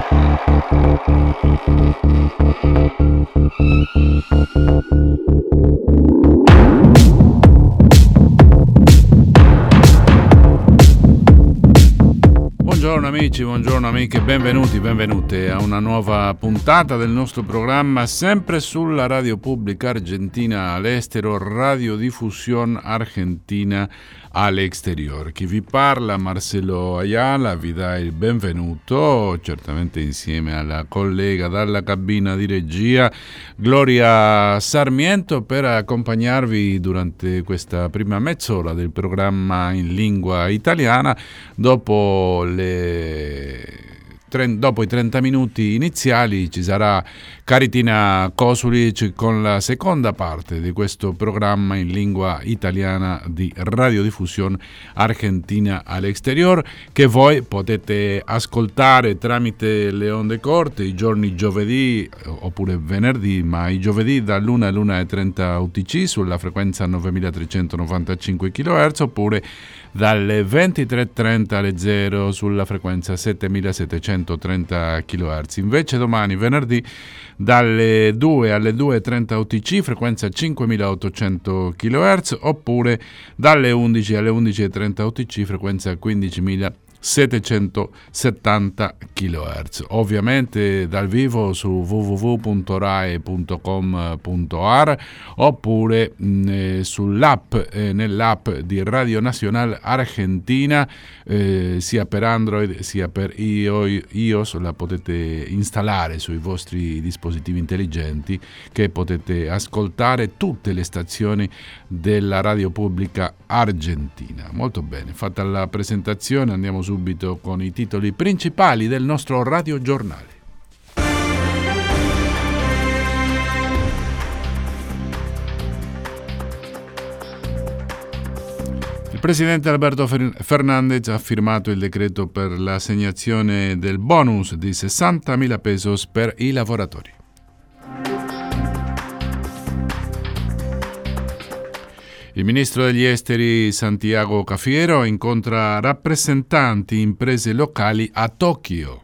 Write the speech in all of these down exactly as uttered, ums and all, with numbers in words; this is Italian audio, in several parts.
Buongiorno amici, buongiorno amiche, benvenuti, benvenute a una nuova puntata del nostro programma, sempre sulla radio pubblica argentina all'estero, Radiodiffusión Argentina all'Exterior. Chi vi parla, Marcelo Ayala, vi dà il benvenuto, certamente insieme alla collega dalla cabina di regia, Gloria Sarmiento, per accompagnarvi durante questa prima mezz'ora del programma in lingua italiana, dopo le Dopo i trenta minuti iniziali ci sarà Caritina Kosulic con la seconda parte di questo programma in lingua italiana di Radiodiffusión Argentina all'Exterior, che voi potete ascoltare tramite le onde corte i giorni giovedì oppure venerdì, ma i giovedì dall'una all'una e trenta U T C sulla frequenza novemilatrecentonovantacinque chilohertz, oppure dalle ventitré e trenta alle zero sulla frequenza settemilasettecentotrenta chilohertz. Invece domani, venerdì, dalle due alle due e trenta U T C, frequenza cinquemilaottocento chilohertz, oppure dalle undici alle undici e trenta U T C, frequenza quindicimilasettecentosettanta chilohertz. Ovviamente dal vivo su w w w punto rai punto com punto a r oppure mh, sull'app, eh, nell'app di Radio Nacional Argentina, eh, sia per Android sia per iOS, la potete installare sui vostri dispositivi intelligenti, che potete ascoltare tutte le stazioni della radio pubblica argentina. Molto bene, fatta la presentazione, andiamo su subito con i titoli principali del nostro radiogiornale. Il presidente Alberto Fernández ha firmato il decreto per l'assegnazione del bonus di sessantamila pesos per i lavoratori. Il ministro degli esteri Santiago Cafiero incontra rappresentanti imprese locali a Tokyo.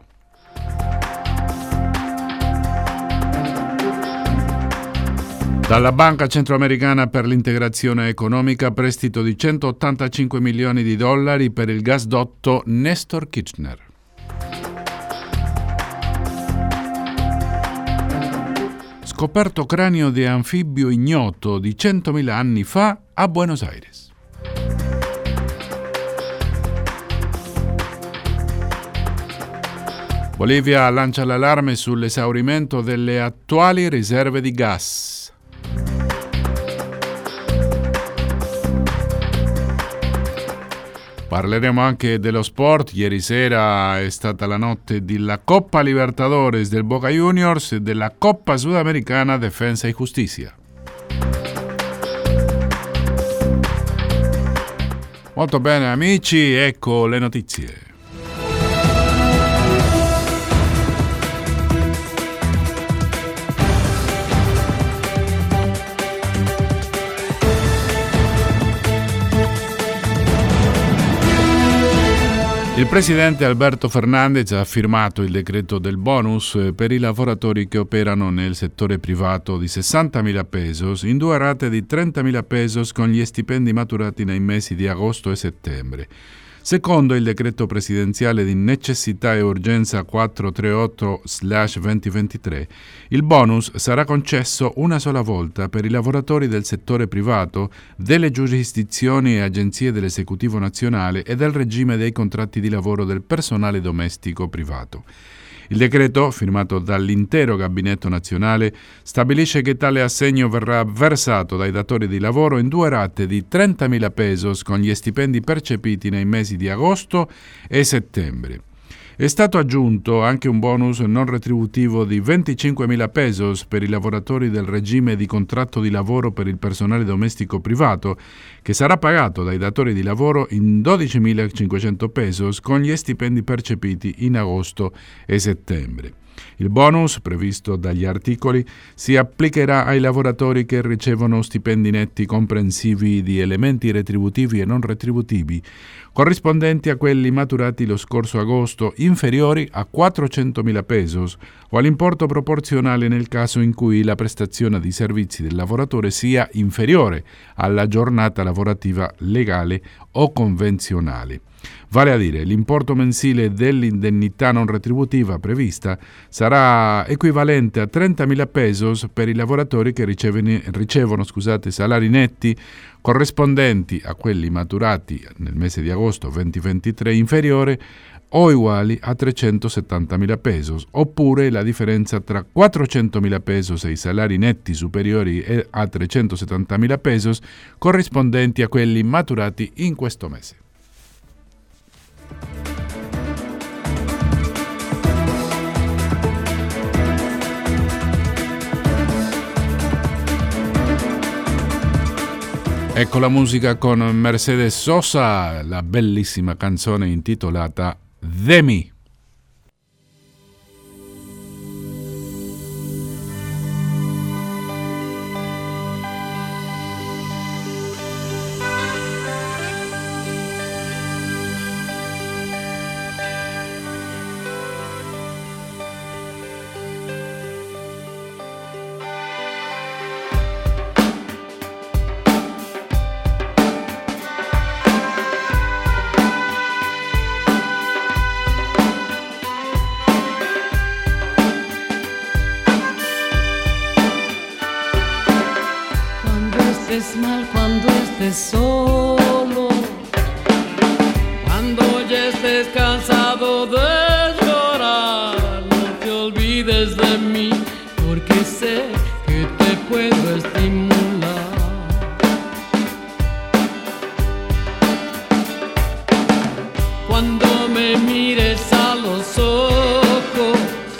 Dalla Banca Centroamericana per l'Integrazione Economica, prestito di centottantacinque milioni di dollari per il gasdotto Néstor Kirchner. Scoperto cranio di anfibio ignoto di centomila anni fa a Buenos Aires. Bolivia lancia l'allarme sull'esaurimento delle attuali riserve di gas. Parleremo anche dello sport. Ieri sera è stata la notte della Coppa Libertadores del Boca Juniors e della Coppa Sudamericana Defensa y Justicia. Molto bene amici, ecco le notizie. Il presidente Alberto Fernández ha firmato il decreto del bonus per i lavoratori che operano nel settore privato di sessantamila pesos in due rate di trentamila pesos con gli stipendi maturati nei mesi di agosto e settembre. Secondo il decreto presidenziale di necessità e urgenza quattrocentotrentotto duemilaventitré, il bonus sarà concesso una sola volta per i lavoratori del settore privato, delle giurisdizioni e agenzie dell'esecutivo nazionale e del regime dei contratti di lavoro del personale domestico privato. Il decreto, firmato dall'intero Gabinetto Nazionale, stabilisce che tale assegno verrà versato dai datori di lavoro in due rate di trentamila pesos con gli stipendi percepiti nei mesi di agosto e settembre. È stato aggiunto anche un bonus non retributivo di venticinquemila pesos per i lavoratori del regime di contratto di lavoro per il personale domestico privato, che sarà pagato dai datori di lavoro in dodicimilacinquecento pesos con gli stipendi percepiti in agosto e settembre. Il bonus, previsto dagli articoli, si applicherà ai lavoratori che ricevono stipendi netti comprensivi di elementi retributivi e non retributivi, corrispondenti a quelli maturati lo scorso agosto, inferiori a quattrocentomila pesos o all'importo proporzionale nel caso in cui la prestazione di servizi del lavoratore sia inferiore alla giornata lavorativa legale o convenzionale. Vale a dire, l'importo mensile dell'indennità non retributiva prevista sarà equivalente a trentamila pesos per i lavoratori che ricevono, ricevono scusate, salari netti corrispondenti a quelli maturati nel mese di agosto duemilaventitré inferiore o uguali a trecentosettantamila pesos, oppure la differenza tra quattrocentomila pesos e i salari netti superiori a trecentosettantamila pesos corrispondenti a quelli maturati in questo mese. Ecco la musica con Mercedes Sosa, la bellissima canzone intitolata De mí. Mal cuando estés solo, cuando ya estés cansado de llorar, no te olvides de mí, porque sé que te puedo estimular. Cuando me mires a los ojos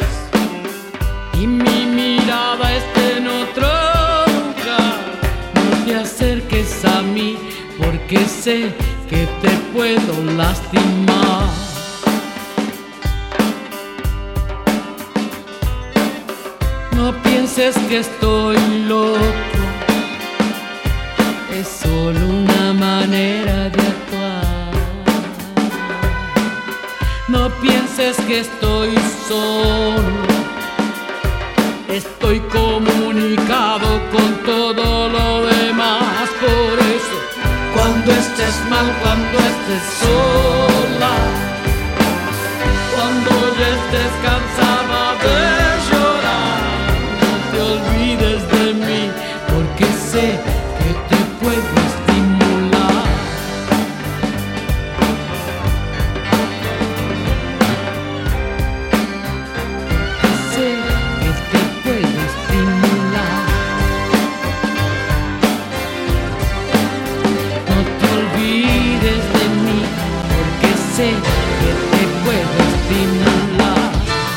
y mi mirada esté en otro, te acerques a mí, porque sé que te puedo lastimar. No pienses que estoy loco, es solo una manera de actuar. No pienses que estoy solo, estoy comunicado con todo lo demás. Por eso, cuando estés mal, cuando estés sola, cuando ya estés cansada de llorar, no te olvides de mí, porque sé que te puedo estimular. Sé que te puedo estimular. No te olvides de mí, porque sé que te puedo estimular.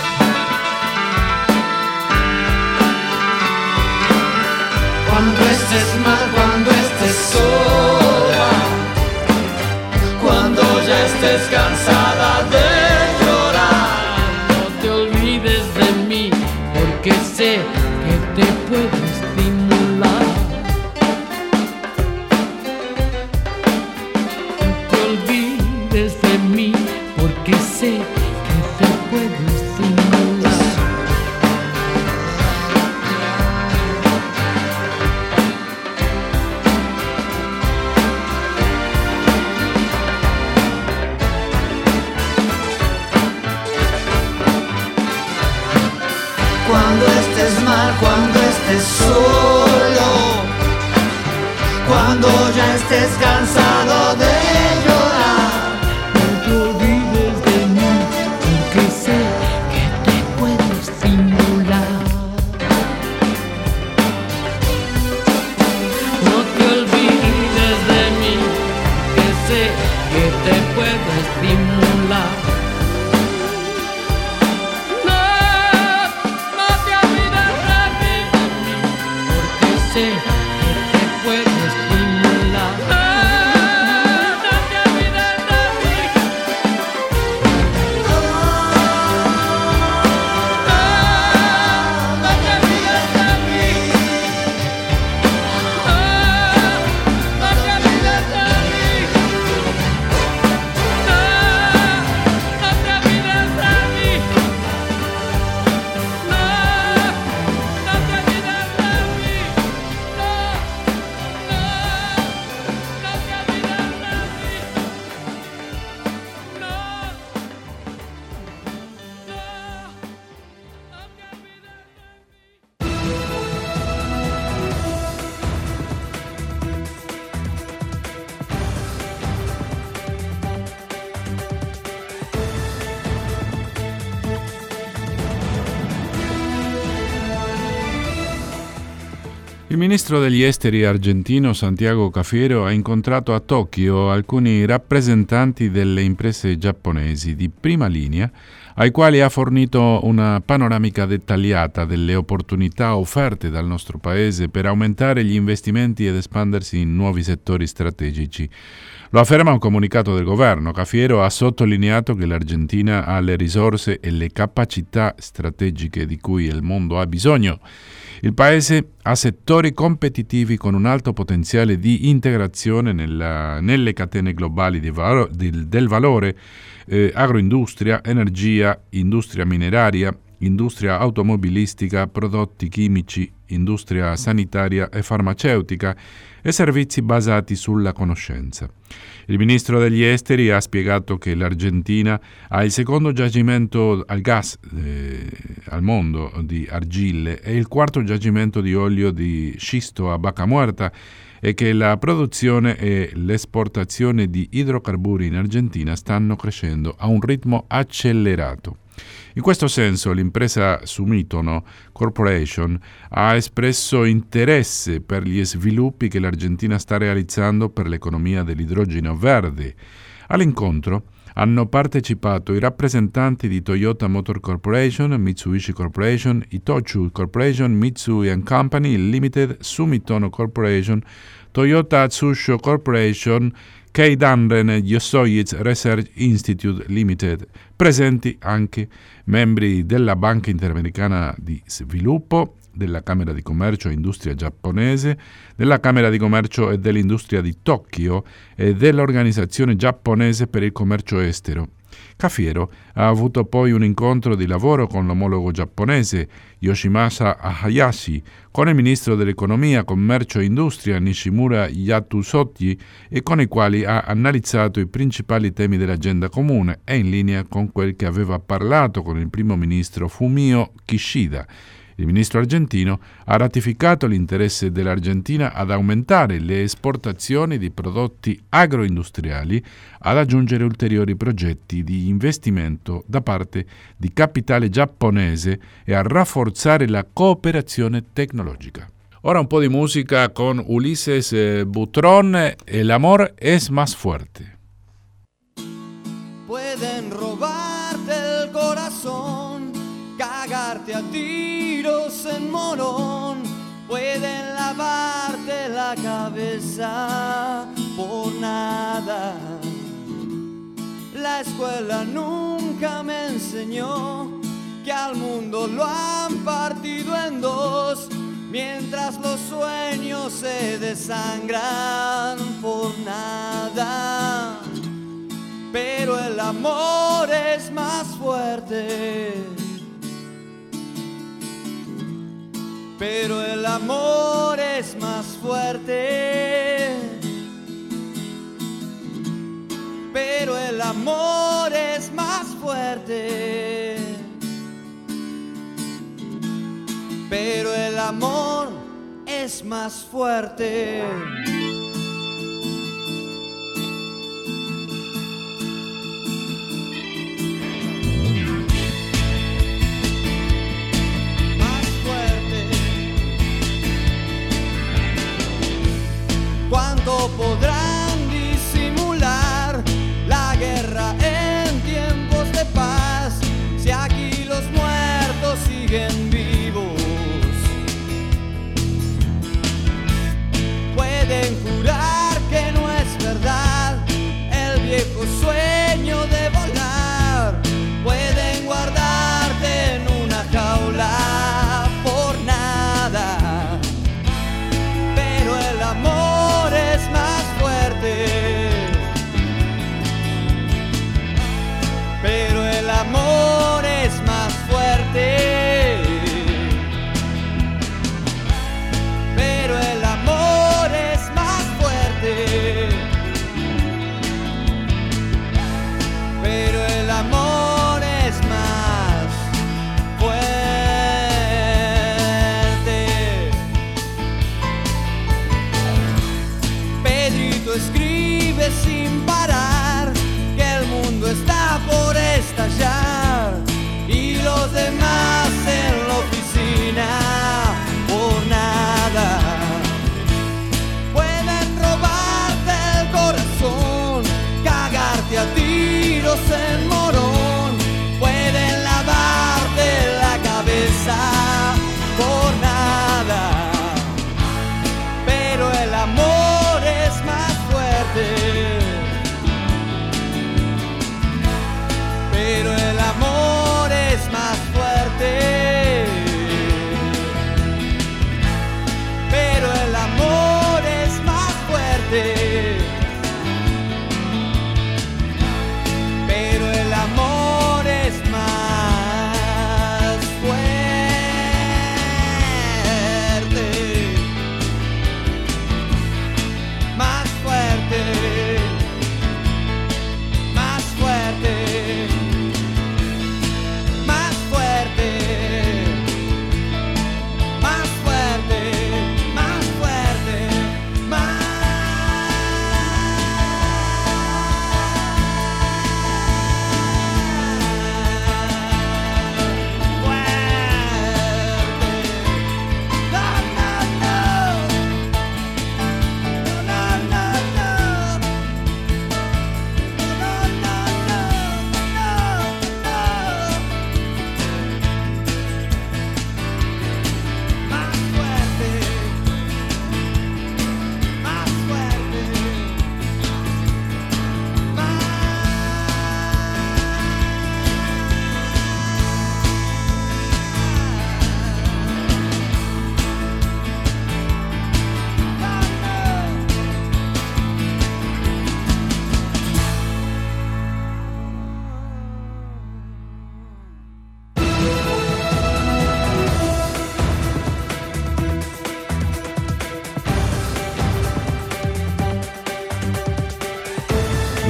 Cuando estés mal, cuando estés sola, cuando ya estés cansada de llorar, no te olvides de mí, porque sé que te puedo estimular. No te olvides de mí, porque sé que te puedo estimular. Cuando estés mal, cuando estés solo, cuando ya estés cansado de llorar, No te olvides de mí, porque sé que te puedo estimular. No te olvides de mí, que sé que te puedo estimular. No, no te olvides de mí, porque sé que te puedo estimular. Il ministro degli esteri argentino Santiago Cafiero ha incontrato a Tokyo alcuni rappresentanti delle imprese giapponesi di prima linea, ai quali ha fornito una panoramica dettagliata delle opportunità offerte dal nostro paese per aumentare gli investimenti ed espandersi in nuovi settori strategici. Lo afferma un comunicato del governo. Cafiero ha sottolineato che l'Argentina ha le risorse e le capacità strategiche di cui il mondo ha bisogno. Il paese ha settori competitivi con un alto potenziale di integrazione nella, nelle catene globali di valo, di, del valore, eh, agroindustria, energia, industria mineraria, industria automobilistica, prodotti chimici, industria sanitaria e farmaceutica e servizi basati sulla conoscenza. Il ministro degli esteri ha spiegato che l'Argentina ha il secondo giacimento al gas eh, al mondo di argille e il quarto giacimento di olio di scisto a Vaca Muerta e che la produzione e l'esportazione di idrocarburi in Argentina stanno crescendo a un ritmo accelerato. In questo senso l'impresa Sumitomo Corporation ha espresso interesse per gli sviluppi che l'Argentina sta realizzando per l'economia dell'idrogeno verde. All'incontro hanno partecipato i rappresentanti di Toyota Motor Corporation, Mitsubishi Corporation, Itochu Corporation, Mitsui and Company Limited, Sumitomo Corporation, Toyota Tsusho Corporation, Keidanren Yosoichi Research Institute Limited, presenti anche membri della Banca Interamericana di Sviluppo, della Camera di Commercio e Industria giapponese, della Camera di Commercio e dell'Industria di Tokyo e dell'Organizzazione giapponese per il commercio estero. Cafiero ha avuto poi un incontro di lavoro con l'omologo giapponese Yoshimasa Hayashi, con il ministro dell'Economia, Commercio e Industria Nishimura Yatsutoshi e con i quali ha analizzato i principali temi dell'agenda comune e in linea con quel che aveva parlato con il primo ministro Fumio Kishida. Il ministro argentino ha ratificato l'interesse dell'Argentina ad aumentare le esportazioni di prodotti agroindustriali, ad aggiungere ulteriori progetti di investimento da parte di capitale giapponese e a rafforzare la cooperazione tecnologica. Ora un po' di musica con Ulises Butrón, El amor es más fuerte. Pueden robarte el corazón, cagarte a tiros en Morón, pueden lavarte la cabeza por nada. La escuela nunca me enseñó que al mundo lo han partido en dos, mientras los sueños se desangran por nada. Pero el amor es más fuerte. Pero el amor es más fuerte. Pero el amor es más fuerte. Pero el amor es más fuerte. ¿Cuánto podrán disimular la guerra en tiempos de paz si aquí los muertos siguen vivos? Pueden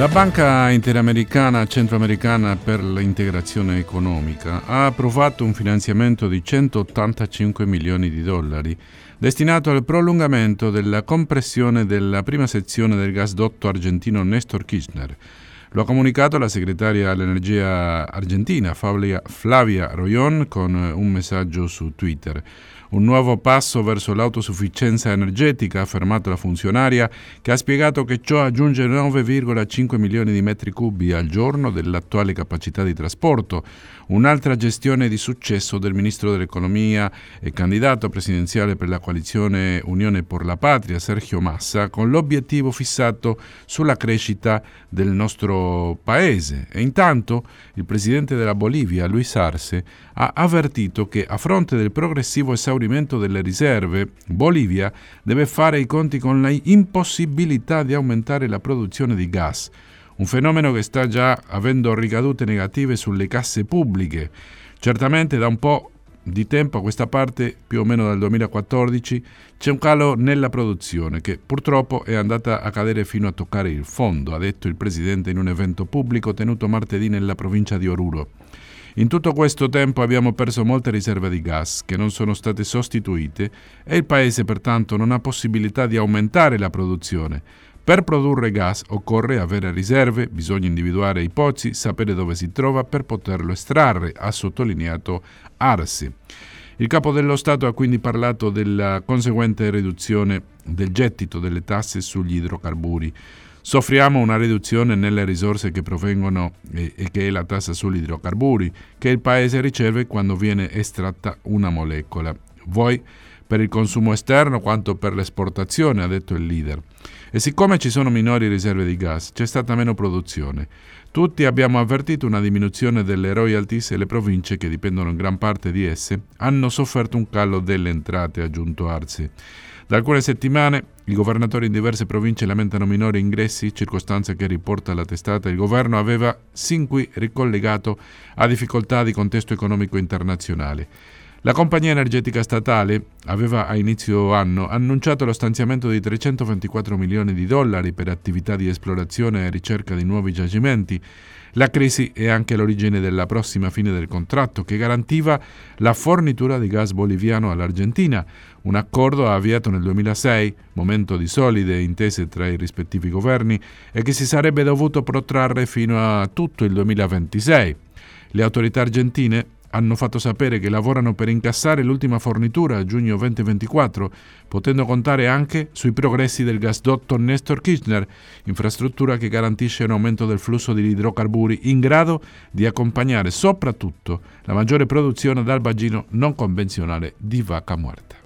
La Banca Interamericana Centroamericana per l'Integrazione Economica ha approvato un finanziamento di centottantacinque milioni di dollari destinato al prolungamento della compressione della prima sezione del gasdotto argentino Néstor Kirchner. Lo ha comunicato la segretaria all'energia argentina Flavia, Flavia Rollón con un messaggio su Twitter. Un nuovo passo verso l'autosufficienza energetica, ha affermato la funzionaria, che ha spiegato che ciò aggiunge nove virgola cinque milioni di metri cubi al giorno dell'attuale capacità di trasporto, un'altra gestione di successo del ministro dell'economia e candidato presidenziale per la coalizione Unione por la Patria, Sergio Massa, con l'obiettivo fissato sulla crescita del nostro paese. E intanto il presidente della Bolivia, Luis Arce, ha avvertito che a fronte del progressivo esaurimento delle riserve, Bolivia deve fare i conti con l'impossibilità di aumentare la produzione di gas, un fenomeno che sta già avendo ricadute negative sulle casse pubbliche. Certamente da un po' di tempo a questa parte, più o meno dal duemilaquattordici, c'è un calo nella produzione che purtroppo è andata a cadere fino a toccare il fondo, ha detto il presidente in un evento pubblico tenuto martedì nella provincia di Oruro. In tutto questo tempo abbiamo perso molte riserve di gas che non sono state sostituite e il paese pertanto non ha possibilità di aumentare la produzione. Per produrre gas occorre avere riserve, bisogna individuare i pozzi, sapere dove si trova per poterlo estrarre, ha sottolineato Arce. Il capo dello Stato ha quindi parlato della conseguente riduzione del gettito delle tasse sugli idrocarburi. Soffriamo una riduzione nelle risorse che provengono e, e che è la tassa sugli idrocarburi che il paese riceve quando viene estratta una molecola. Voi per il consumo esterno quanto per l'esportazione, ha detto il leader. E siccome ci sono minori riserve di gas, c'è stata meno produzione. Tutti abbiamo avvertito una diminuzione delle royalties e le province, che dipendono in gran parte di esse, hanno sofferto un calo delle entrate, ha aggiunto Arce. Da alcune settimane i governatori in diverse province lamentano minori ingressi, circostanza che riporta la testata il governo aveva sin qui ricollegato a difficoltà di contesto economico internazionale. La compagnia energetica statale aveva a inizio anno annunciato lo stanziamento di trecentoventiquattro milioni di dollari per attività di esplorazione e ricerca di nuovi giacimenti. La crisi è anche l'origine della prossima fine del contratto che garantiva la fornitura di gas boliviano all'Argentina. Un accordo avviato nel duemilasei, momento di solide intese tra i rispettivi governi, e che si sarebbe dovuto protrarre fino a tutto il duemilaventisei. Le autorità argentine hanno fatto sapere che lavorano per incassare l'ultima fornitura a giugno duemilaventiquattro, potendo contare anche sui progressi del gasdotto Néstor Kirchner, infrastruttura che garantisce un aumento del flusso di idrocarburi in grado di accompagnare soprattutto la maggiore produzione dal bacino non convenzionale di Vaca Muerta.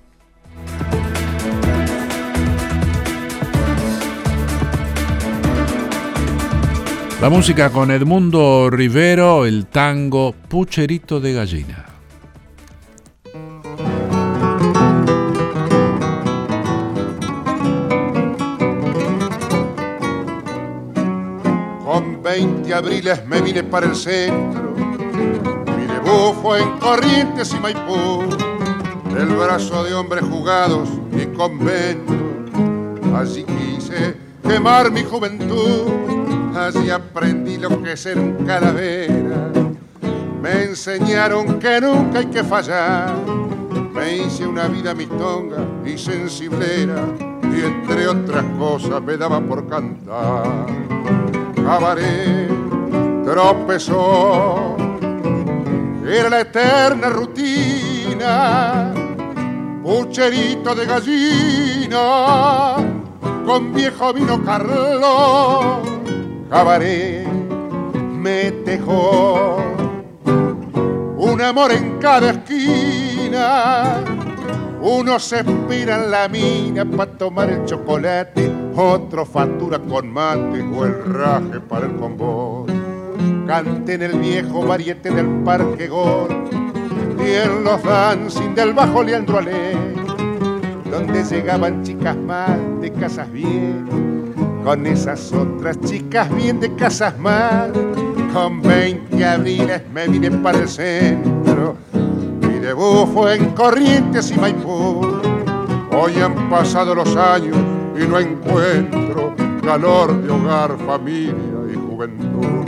La musica con Edmundo Rivero, il tango Pucherito de Gallina. Con veinte abriles me vine para el centro, mi debut fue en Corrientes y Maipú, el brazo de hombres jugados y conventos, allí quise quemar mi juventud. Allí aprendí lo que es ser un calavera. Me enseñaron que nunca hay que fallar. Me hice una vida mistonga y sensiblera, y entre otras cosas me daba por cantar. Cabaret, tropezó, era la eterna rutina. Pucherito de gallina, con viejo vino Carlos. Cabaret me dejó un amor en cada esquina. Uno se espera en la mina para tomar el chocolate, otro factura con mate o el raje para el convoy. Canté en el viejo variete del Parque Gor y en los dancing del Bajo Leandro Alé, donde llegaban chicas mal de casas bien, con esas otras chicas bien de casas mal. Con veinte abriles me vine para el centro, mi debut fue en Corrientes y Maipú. Hoy han pasado los años y no encuentro calor de hogar, familia y juventud.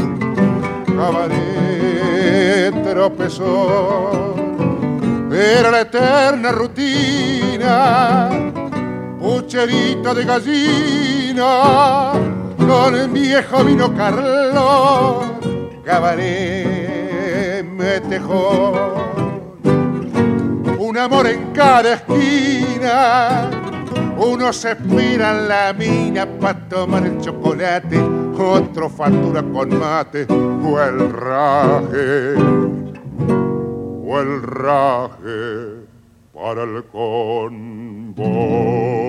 Cabaret tropezó, era la eterna rutina, pucherito de gallina, con el viejo vino Carlos, cabaret metejón. Un amor en cada esquina, uno se mira en la mina pa' tomar el chocolate, otro factura con mate, o el raje, o el raje para el convoy.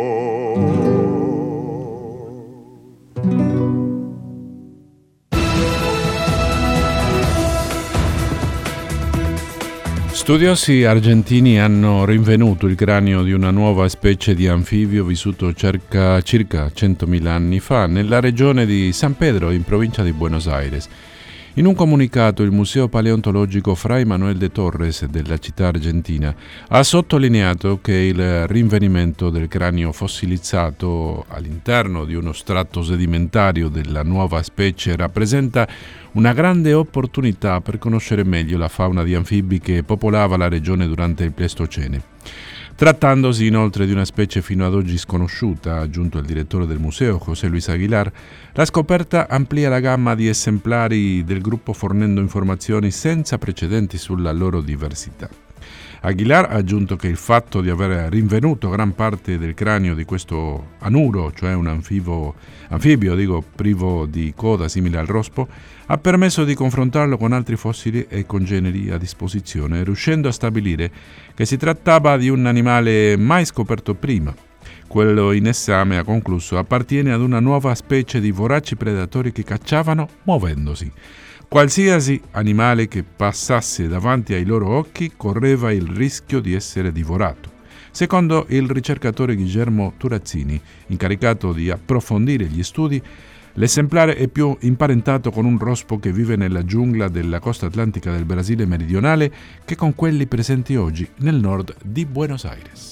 Studiosi argentini hanno rinvenuto il cranio di una nuova specie di anfibio vissuto circa, circa centomila anni fa nella regione di San Pedro, in provincia di Buenos Aires. In un comunicato il Museo Paleontologico Fray Manuel de Torres della città argentina ha sottolineato che il rinvenimento del cranio fossilizzato all'interno di uno strato sedimentario della nuova specie rappresenta una grande opportunità per conoscere meglio la fauna di anfibi che popolava la regione durante il Pleistocene. Trattandosi inoltre di una specie fino ad oggi sconosciuta, ha aggiunto il direttore del museo, José Luis Aguilar, la scoperta amplia la gamma di esemplari del gruppo fornendo informazioni senza precedenti sulla loro diversità. Aguilar ha aggiunto che il fatto di aver rinvenuto gran parte del cranio di questo anuro, cioè un anfibio, anfibio dico, privo di coda simile al rospo, ha permesso di confrontarlo con altri fossili e congeneri a disposizione, riuscendo a stabilire che si trattava di un animale mai scoperto prima. Quello in esame, ha concluso, appartiene ad una nuova specie di voraci predatori che cacciavano muovendosi. Qualsiasi animale che passasse davanti ai loro occhi correva il rischio di essere divorato. Secondo il ricercatore Guillermo Turazzini, incaricato di approfondire gli studi, l'esemplare è più imparentato con un rospo che vive nella giungla della costa atlantica del Brasile meridionale che con quelli presenti oggi nel nord di Buenos Aires.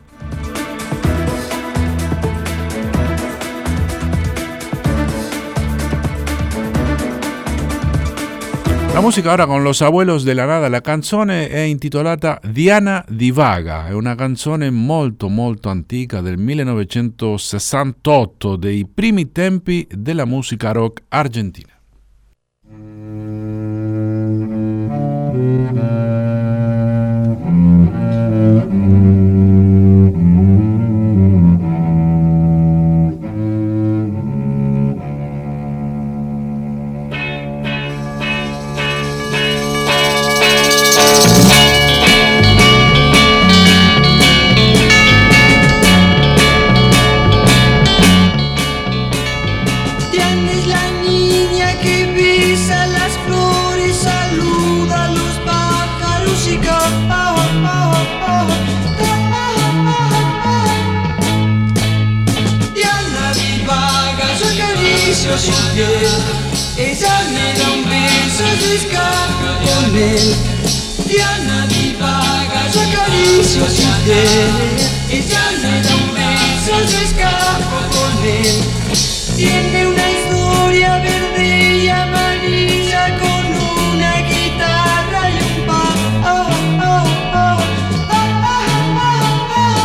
La musica ora con Los Abuelos de la Nada, la canzone è intitolata Diana Divaga, è una canzone molto molto antica del millenovecentosessantotto, dei primi tempi della musica rock argentina. Ella me da un beso, yo escapo con él. Diana divaga, yo acaricio su piel. Ella me da un beso, yo escapo con él. Tiene una historia verde y amarilla con una guitarra y un pa. Oh, oh, oh, oh, oh, oh, oh.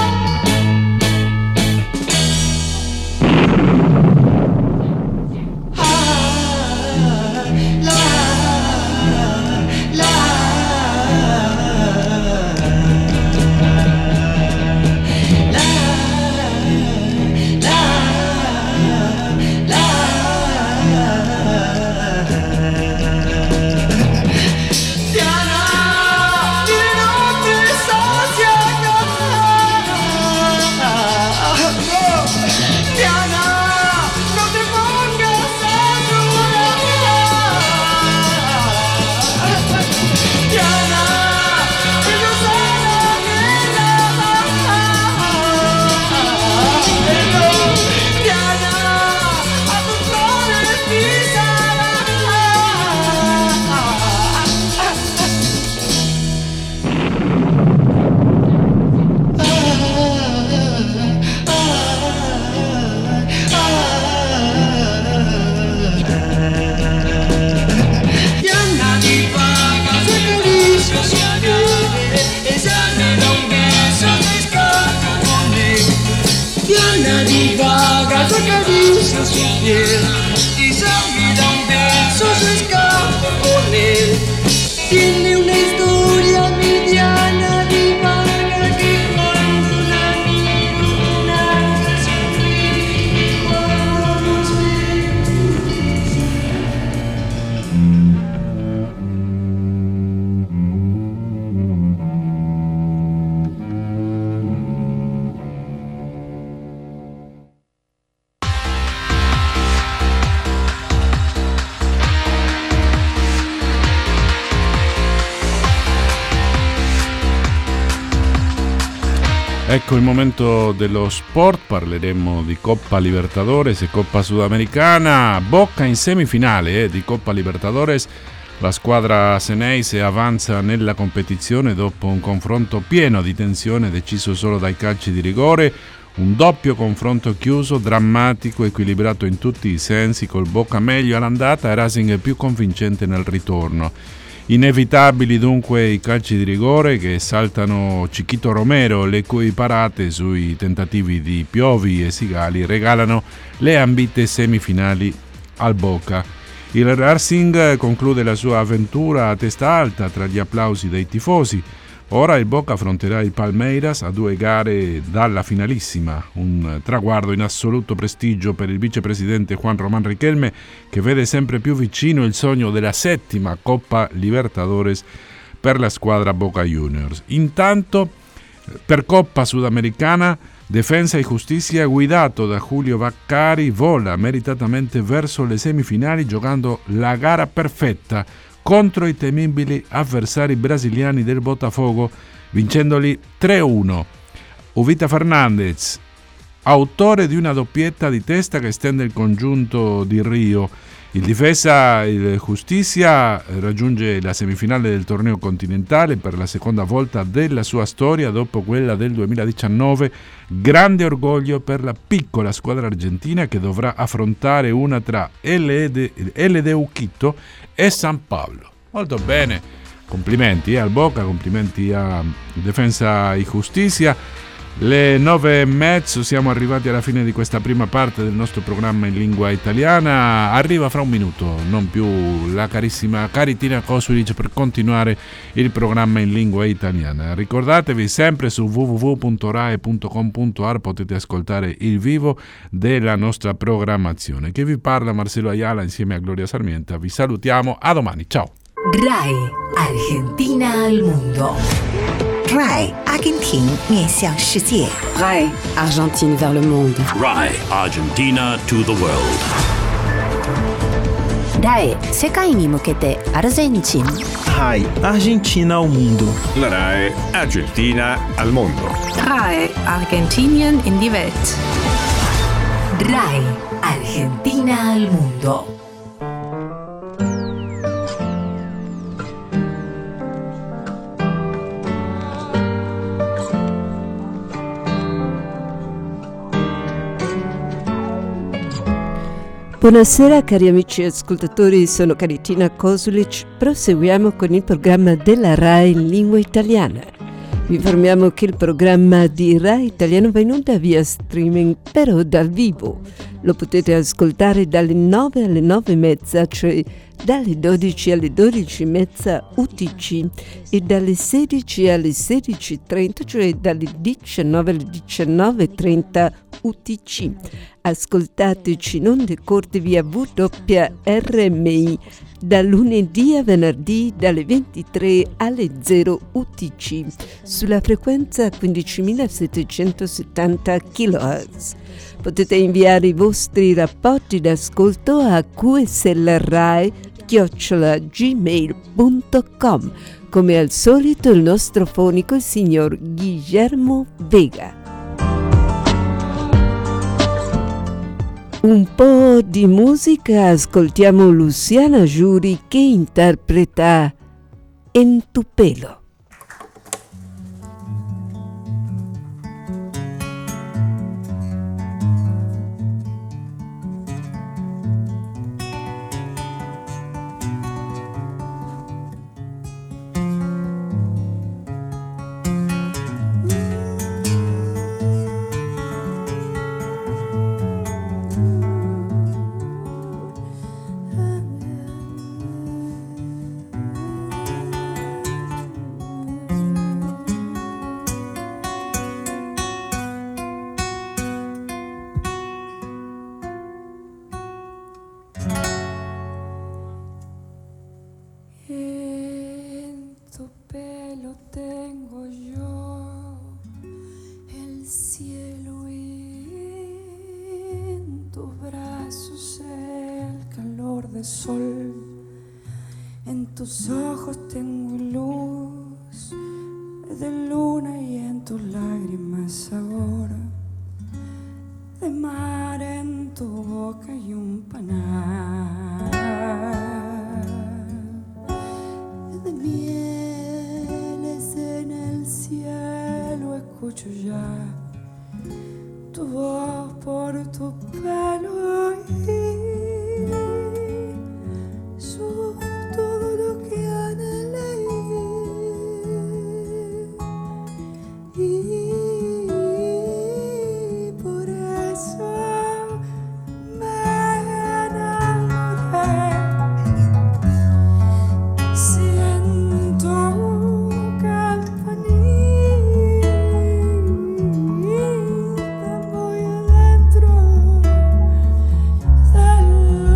piel. Ella me da un beso, yo escapo con él. Tiene una historia mediana de vaga que cuando la miro una sonríe cuando nos Ecco il momento dello sport, parleremo di Coppa Libertadores e Coppa Sudamericana. Boca in semifinale eh, di Coppa Libertadores, la squadra Xeneize avanza nella competizione dopo un confronto pieno di tensione deciso solo dai calci di rigore, un doppio confronto chiuso, drammatico, equilibrato in tutti i sensi, col Boca meglio all'andata e Racing più convincente nel ritorno. Inevitabili dunque i calci di rigore che saltano Chiquito Romero, le cui parate sui tentativi di Piovi e Sigali regalano le ambite semifinali al Boca. Il Racing conclude la sua avventura a testa alta tra gli applausi dei tifosi. Ora il Boca affronterà il Palmeiras a due gare dalla finalissima, un traguardo in assoluto prestigio per il vicepresidente Juan Román Riquelme, che vede sempre più vicino il sogno della settima Coppa Libertadores per la squadra Boca Juniors. Intanto, per Coppa Sudamericana, Defensa y Justicia, guidato da Julio Vaccari, vola meritatamente verso le semifinali giocando la gara perfetta contro i temibili avversari brasiliani del Botafogo, vincendoli tre a uno. Uvita Fernandez, autore di una doppietta di testa che estende il congiunto di Rio. Il difesa, il Justicia, raggiunge la semifinale del torneo continentale per la seconda volta della sua storia dopo quella del duemiladiciannove. Grande orgoglio per la piccola squadra argentina che dovrà affrontare una tra L D U Quito e San Paolo. Molto bene, complimenti al Boca, complimenti a Defensa y Justicia. Le nove e mezzo, siamo arrivati alla fine di questa prima parte del nostro programma in lingua italiana. Arriva fra un minuto, non più, la carissima Caritina Kosulic per continuare il programma in lingua italiana. Ricordatevi, sempre su w w w punto rai punto com punto a r potete ascoltare il vivo della nostra programmazione. Che vi parla Marcelo Ayala insieme a Gloria Sarmienta. Vi salutiamo, a domani, ciao. Rai Argentina al mondo. Rai Argentina 面向世界 Rai Argentine vers le monde. Rai Argentina to the world. Rai 世界に向けてアルゼンチン Rai Argentina al mondo. La Rai Argentina al mondo. Rai Argentinien in die Welt. Rai Argentina al mondo. Buonasera cari amici ascoltatori, sono Caritina Kosulic. Proseguiamo con il programma della Rai in lingua italiana. Vi informiamo che il programma di Rai Italiano va in onda via streaming, però dal vivo. Lo potete ascoltare dalle nove alle nove e mezza, cioè dalle dodici alle dodici e mezza U T C, e dalle sedici alle sedici e trenta, cioè dalle diciannove alle diciannove e trenta U T C. Ascoltateci in onde corte via W R M I da lunedì a venerdì dalle ventitré alle zero U T C sulla frequenza quindicimilasettecentosettanta chilohertz. Potete inviare i vostri rapporti d'ascolto a q s l rai chiocciola gmail punto com. Come al solito il nostro fonico è il signor Guillermo Vega. Un po' di musica, ascoltiamo Luciana Giuri che interpreta En tu pelo. pelo tengo yo, el cielo en tus brazos, el calor del sol. En tus ojos tengo luz de luna y en tus lágrimas sabor de mar. En tu boca y un panal de mieles en el cielo. Escucho ya tu voz por tu pelo y sos todo lo que anhelé. Y por eso me enamoré. Siento campanita muy adentro del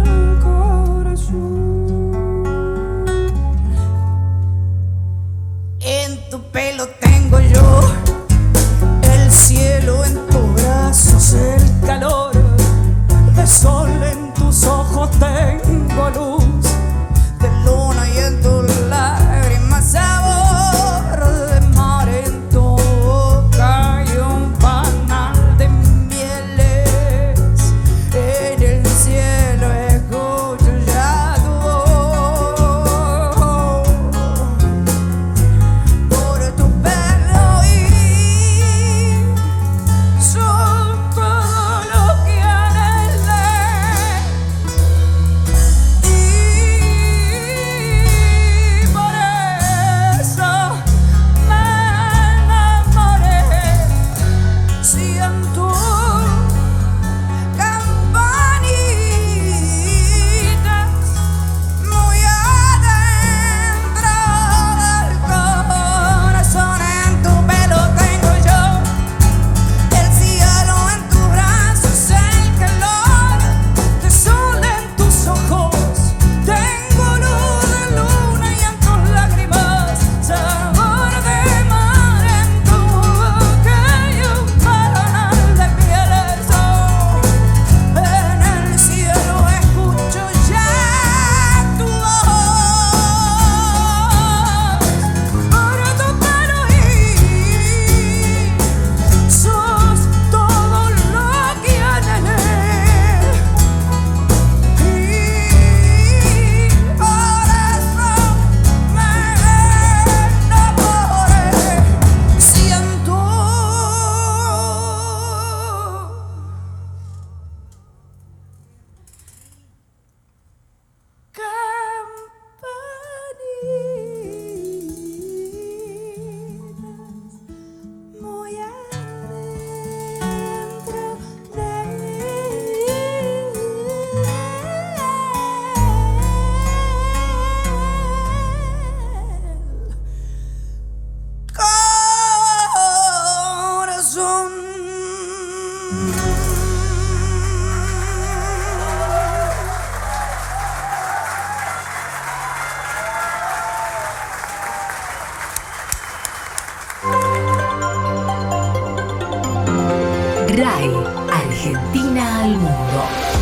corazón. En tu pelo tengo yo el cielo, en tus brazos el calor de sol. En tus ojos tengo luz de luna y en tus lágrimas sabor de mar. En tu boca y un panal de mieles en el cielo. Escucho ya tu voz por tu pelo y son todo lo que anhelé. Y por eso me enamoré. Siento campanitas muy adentro del corazón. En tu pelo tengo yo el cielo, en tus brazos el calor de sol. En tus ojos tengo luz de luna y en tus lágrimas sabor de mar. En tu boca y un panal de mieles. En el cielo escucho ya tu voz por tu pelo y sos todo lo que anhelé. Y por eso me enamoré. Siento campanitas muy adentro del corazón. RAI, Argentina al mundo.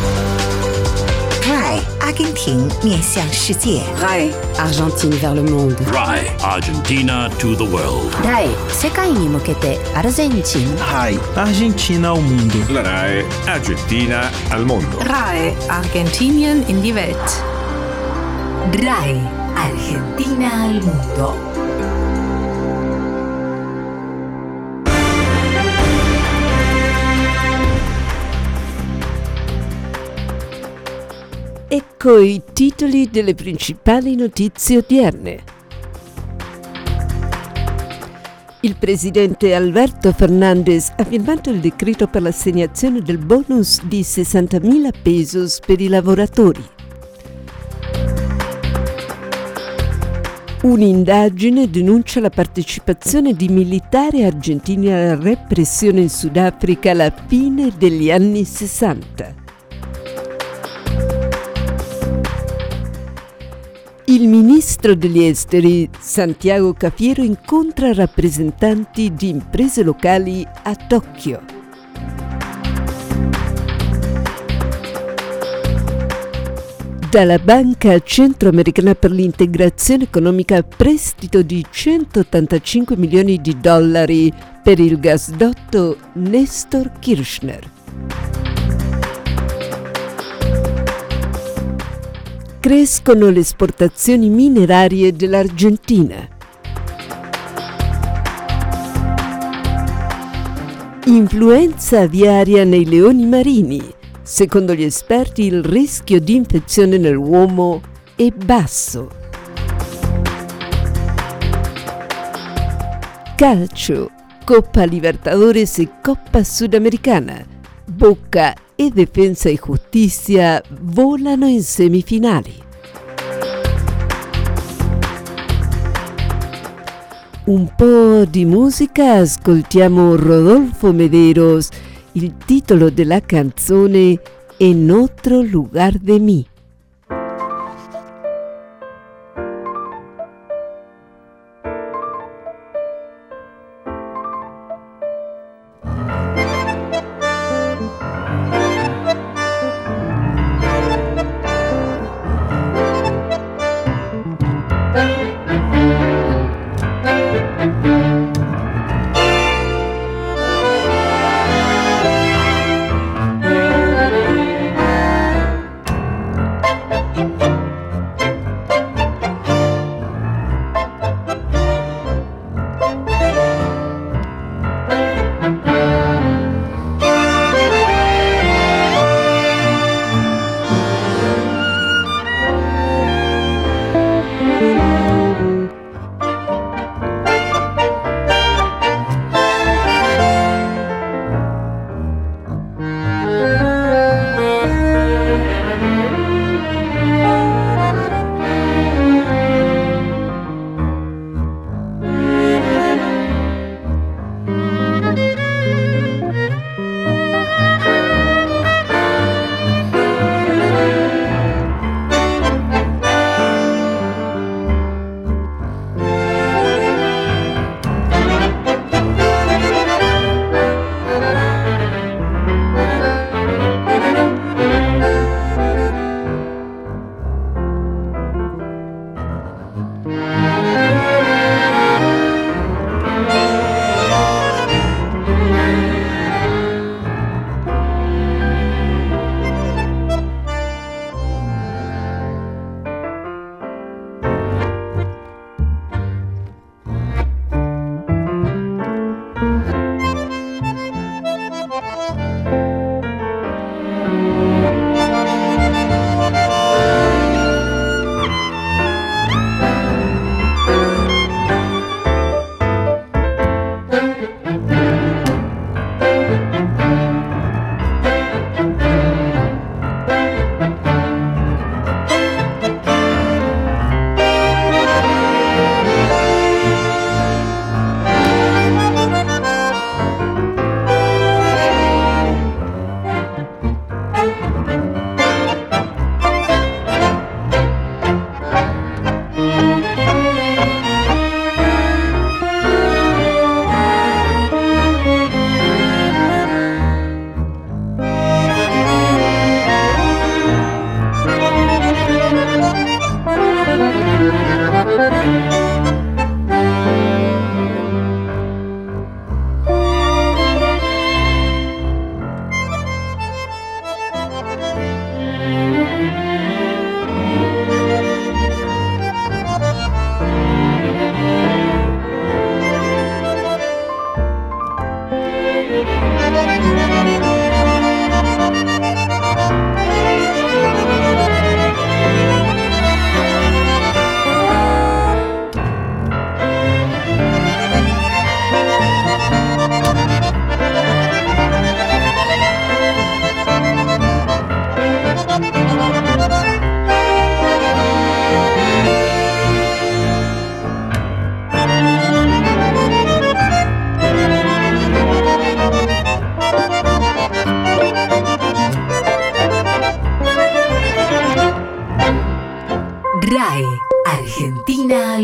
RAI 阿根廷面向世界 RAI Argentine vers le monde. RAI Argentina to the world. RAI 世界に向けてアルゼンチン RAI Argentina al mundo. La RAI Argentina al mondo. RAI Argentinien in die Welt. RAI Argentina al mundo. Ecco i titoli delle principali notizie odierne. Il presidente Alberto Fernández ha firmato il decreto per l'assegnazione del bonus di sessantamila pesos per i lavoratori. Un'indagine denuncia la partecipazione di militari argentini alla repressione in Sudafrica alla fine degli anni sessanta. Il ministro degli esteri Santiago Cafiero incontra rappresentanti di imprese locali a Tokyo. Dalla Banca Centroamericana per l'Integrazione Economica prestito di centottantacinque milioni di dollari per il gasdotto Nestor Kirchner. Crescono le esportazioni minerarie dell'Argentina. Influenza aviaria nei leoni marini. Secondo gli esperti il rischio di infezione nell'uomo è basso. Calcio, Coppa Libertadores e Coppa Sudamericana. Boca e Defensa e Giustizia volano in semifinali. Un po' di musica, ascoltiamo Rodolfo Mederos. Il titolo della canzone En otro lugar de mí.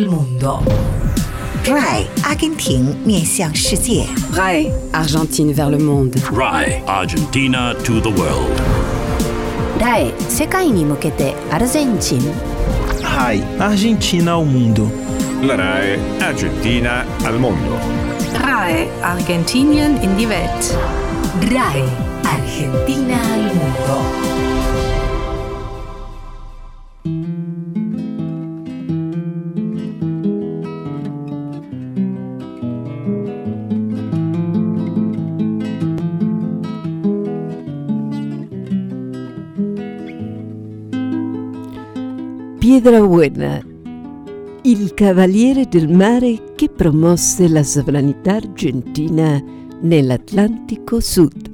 al mondo. Rai 阿根廷面向世界。 Rai Argentine vers le monde. Rai Argentina to the world. Rai 世界に向けてアルゼンチン。 Rai Argentina al mondo. La Rai Argentina al mondo. Rai Argentinien in die Welt. Rai Argentina al mondo. Piedrabuena, il cavaliere del mare che promosse la sovranità argentina nell'Atlantico Sud.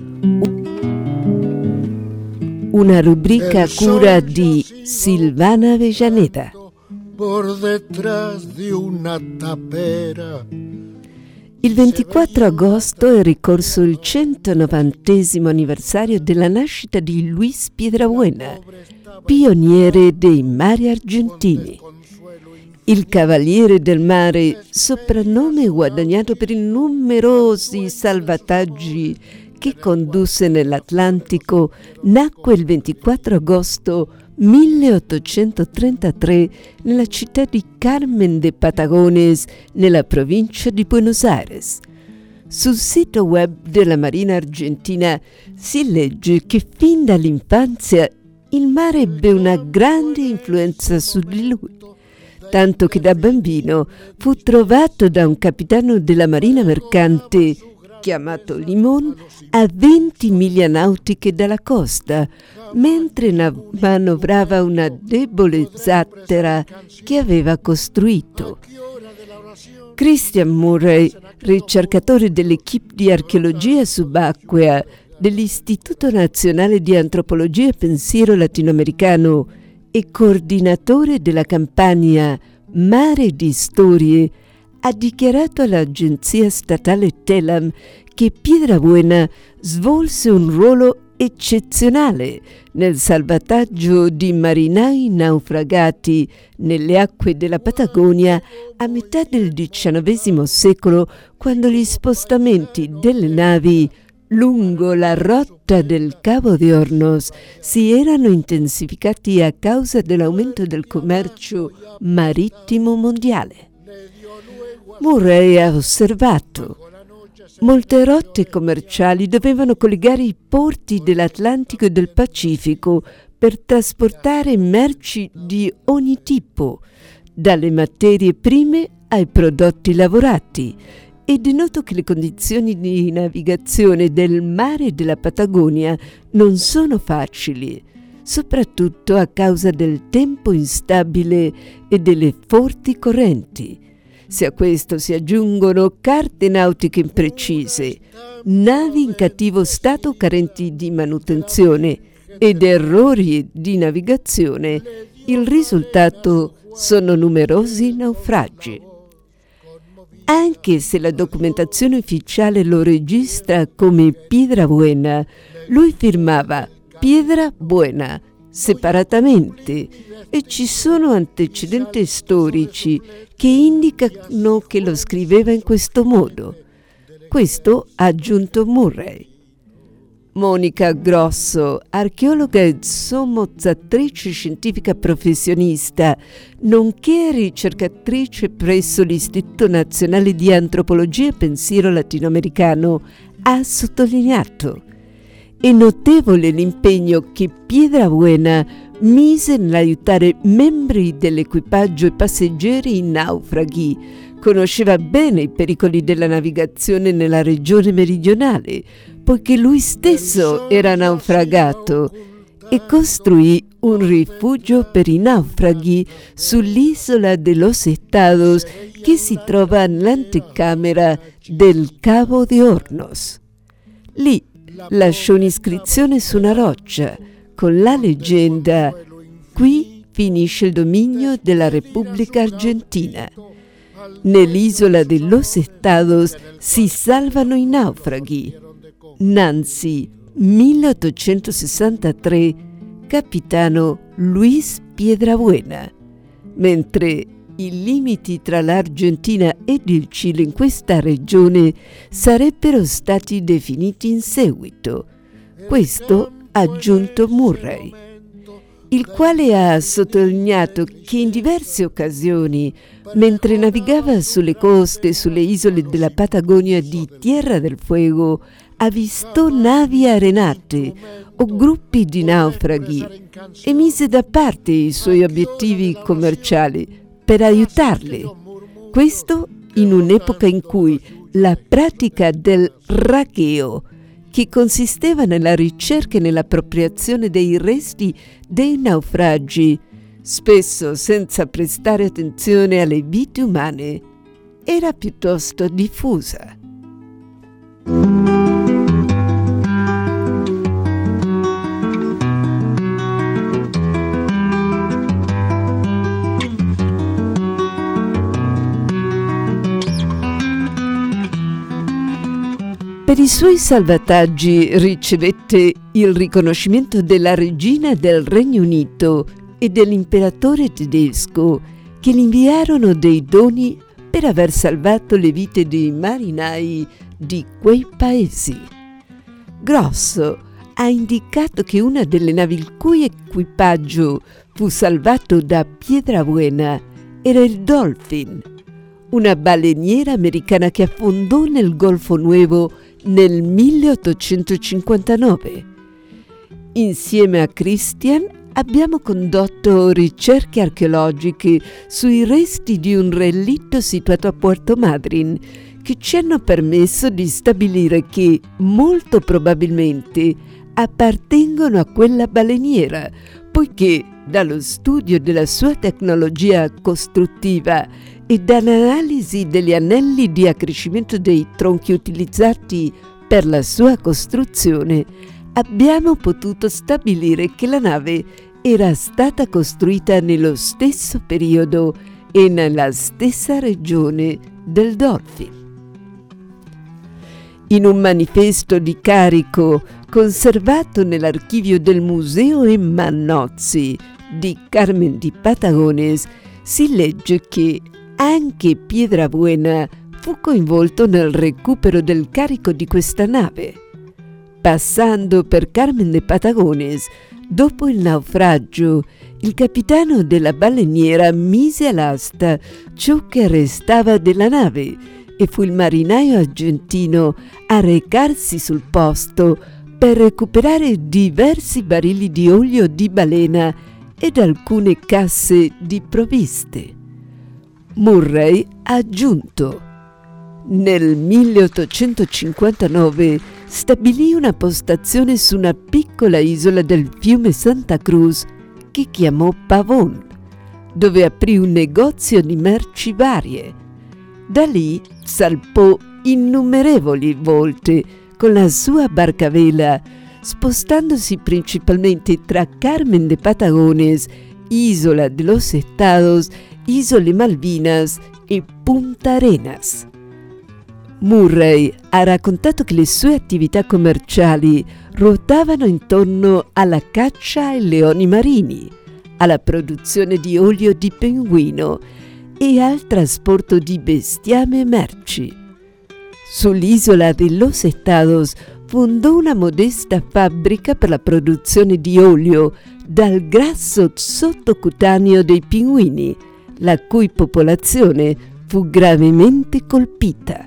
Una rubrica a cura di Silvana Avellaneda. Por detrás di una tapera. Il ventiquattro agosto è ricorso il centonovantesimo anniversario della nascita di Luis Piedrabuena, pioniere dei mari argentini. Il Cavaliere del Mare, soprannome guadagnato per i numerosi salvataggi che condusse nell'Atlantico, nacque il ventiquattro agosto milleottocentotrentatré nella città di Carmen de Patagones, nella provincia di Buenos Aires. Sul sito web della Marina Argentina si legge che fin dall'infanzia il mare ebbe una grande influenza su di lui, tanto che da bambino fu trovato da un capitano della Marina mercante, chiamato Limón, a venti miglia nautiche dalla costa, mentre manovrava una debole zattera che aveva costruito. Christian Murray, ricercatore dell'equipe di archeologia subacquea dell'Istituto Nazionale di Antropologia e Pensiero Latinoamericano e coordinatore della campagna Mare di Storie, ha dichiarato all'agenzia statale Telam che Piedrabuena svolse un ruolo eccezionale nel salvataggio di marinai naufragati nelle acque della Patagonia a metà del diciannovesimo secolo, quando gli spostamenti delle navi lungo la rotta del Cabo de Hornos si erano intensificati a causa dell'aumento del commercio marittimo mondiale. Murray ha osservato: molte rotte commerciali dovevano collegare i porti dell'Atlantico e del Pacifico per trasportare merci di ogni tipo, dalle materie prime ai prodotti lavorati, ed è noto che le condizioni di navigazione del mare della Patagonia non sono facili, soprattutto a causa del tempo instabile e delle forti correnti. Se a questo si aggiungono carte nautiche imprecise, navi in cattivo stato carenti di manutenzione ed errori di navigazione, il risultato sono numerosi naufragi. Anche se la documentazione ufficiale lo registra come Piedrabuena, lui firmava Piedrabuena separatamente, e ci sono antecedenti storici che indicano che lo scriveva in questo modo. Questo ha aggiunto Murray. Monica Grosso, archeologa e sommozzatrice scientifica professionista, nonché ricercatrice presso l'Istituto Nazionale di Antropologia e Pensiero Latinoamericano, ha sottolineato: è notevole l'impegno che Piedrabuena mise nell'aiutare membri dell'equipaggio e passeggeri in naufraghi. Conosceva bene i pericoli della navigazione nella regione meridionale, poiché lui stesso era naufragato, e costruì un rifugio per i naufraghi sull'isola de los Estados, che si trova nell'anticamera del Cabo de Hornos. Lì lasciò un'iscrizione su una roccia con la leggenda: qui finisce il dominio della Repubblica Argentina. Nell'isola de los Estados si salvano i naufraghi. Nancy, milleottocentosessantatré, capitano Luis Piedrabuena. Mentre i limiti tra l'Argentina ed il Cile in questa regione sarebbero stati definiti in seguito. Questo ha aggiunto Murray, il quale ha sottolineato che in diverse occasioni, mentre navigava sulle coste e sulle isole della Patagonia di Tierra del Fuego, ha visto navi arenate o gruppi di naufraghi e mise da parte i suoi obiettivi commerciali per aiutarli. Questo in un'epoca in cui la pratica del ragheo, che consisteva nella ricerca e nell'appropriazione dei resti dei naufragi, spesso senza prestare attenzione alle vite umane, era piuttosto diffusa. Per i suoi salvataggi ricevette il riconoscimento della regina del Regno Unito e dell'imperatore tedesco, che gli inviarono dei doni per aver salvato le vite dei marinai di quei paesi. Grosso ha indicato che una delle navi il cui equipaggio fu salvato da Piedrabuena era il Dolphin, una baleniera americana che affondò nel Golfo Nuevo nel milleottocentocinquantanove. Insieme a Christian abbiamo condotto ricerche archeologiche sui resti di un relitto situato a Puerto Madryn, che ci hanno permesso di stabilire che molto probabilmente appartengono a quella baleniera, poiché dallo studio della sua tecnologia costruttiva e dall'analisi degli anelli di accrescimento dei tronchi utilizzati per la sua costruzione, abbiamo potuto stabilire che la nave era stata costruita nello stesso periodo e nella stessa regione del Dolphin. In un manifesto di carico conservato nell'archivio del Museo Emma Nozzi di Carmen de Patagones si legge che anche Piedrabuena fu coinvolto nel recupero del carico di questa nave. Passando per Carmen de Patagones, dopo il naufragio, il capitano della baleniera mise all'asta ciò che restava della nave e fu il marinaio argentino a recarsi sul posto per recuperare diversi barili di olio di balena ed alcune casse di provviste. Murray ha aggiunto: nel milleottocentocinquantanove stabilì una postazione su una piccola isola del fiume Santa Cruz che chiamò Pavón, dove aprì un negozio di merci varie. Da lì salpò innumerevoli volte con la sua barca a vela, spostandosi principalmente tra Carmen de Patagones, Isola de los Estados, Isole Malvinas e Punta Arenas. Murray ha raccontato che le sue attività commerciali ruotavano intorno alla caccia ai leoni marini, alla produzione di olio di pinguino e al trasporto di bestiame e merci. Sull'isola de los Estados fondò una modesta fabbrica per la produzione di olio dal grasso sottocutaneo dei pinguini, la cui popolazione fu gravemente colpita.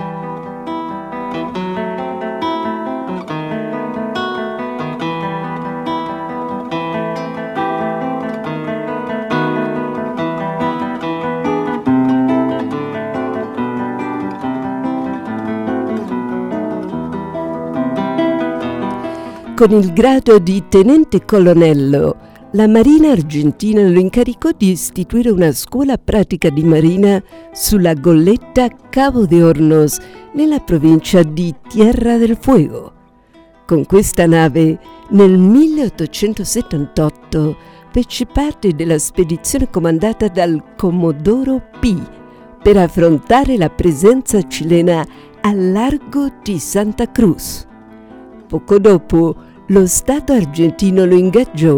Con il grado di tenente colonnello, la Marina argentina lo incaricò di istituire una scuola pratica di marina sulla golletta Cabo de Hornos, nella provincia di Tierra del Fuego. Con questa nave, nel milleottocentosettantotto, fece parte della spedizione comandata dal Commodoro Pi per affrontare la presenza cilena al largo di Santa Cruz. Poco dopo, lo Stato argentino lo ingaggiò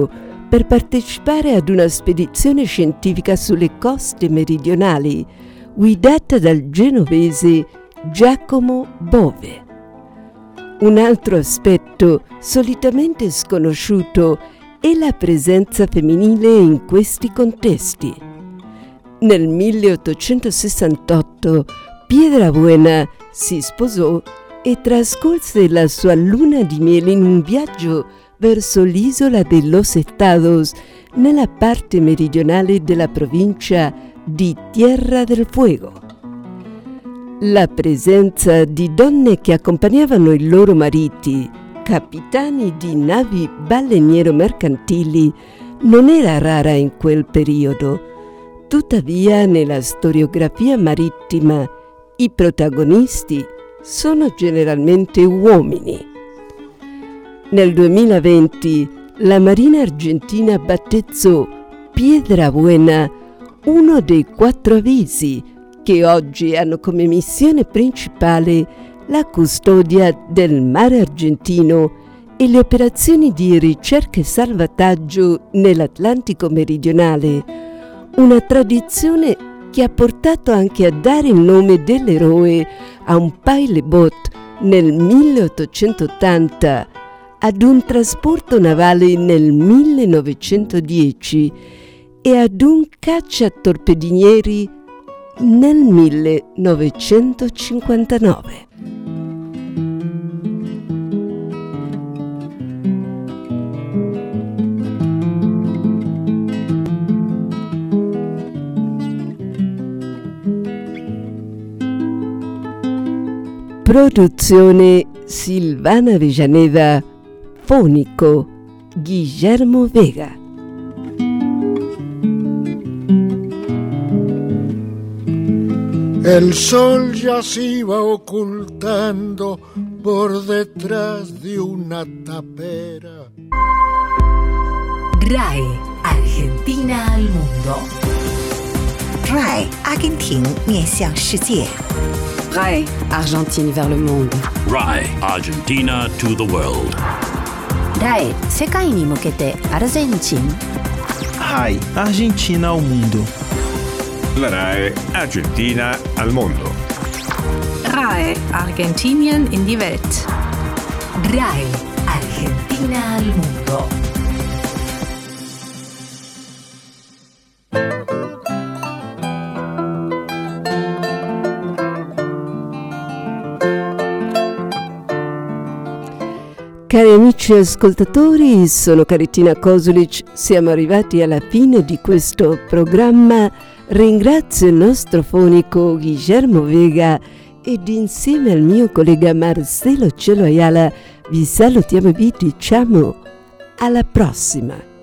per partecipare ad una spedizione scientifica sulle coste meridionali guidata dal genovese Giacomo Bove. Un altro aspetto solitamente sconosciuto è la presenza femminile in questi contesti. Nel milleottocentosessantotto Piedrabuena si sposò e trascorse la sua luna di miele in un viaggio verso l'isola de los Estados, nella parte meridionale della provincia di Tierra del Fuego. La presenza di donne che accompagnavano i loro mariti, capitani di navi baleniero-mercantili, non era rara in quel periodo. Tuttavia, nella storiografia marittima, i protagonisti sono generalmente uomini. Nel duemilaventi la Marina Argentina battezzò Piedrabuena uno dei quattro avvisi che oggi hanno come missione principale la custodia del mare argentino e le operazioni di ricerca e salvataggio nell'Atlantico meridionale, una tradizione che ha portato anche a dare il nome dell'eroe a un pilot nel milleottocentottanta, ad un trasporto navale nel millenovecentodieci e ad un cacciatorpedinieri nel millenovecentocinquantanove. Produzione Silvana Villanueva, fonico Guillermo Vega. El sol ya se iba ocultando por detrás de una tapera. R A E Argentina al mundo. R A E 阿根廷面向世界。 R A E Argentine vers le monde. R A E Argentina to the world. R A E 世界に向けてアルゼンチン。 R A E Argentina ao mundo. La R A E Argentina al mondo. R A E Argentinien in die Welt. R A E Argentina al mundo. Cari amici ascoltatori, sono Caritina Kosulic, siamo arrivati alla fine di questo programma. Ringrazio il nostro fonico Guillermo Vega ed insieme al mio collega Marcelo Cielo Ayala vi salutiamo e vi diciamo alla prossima.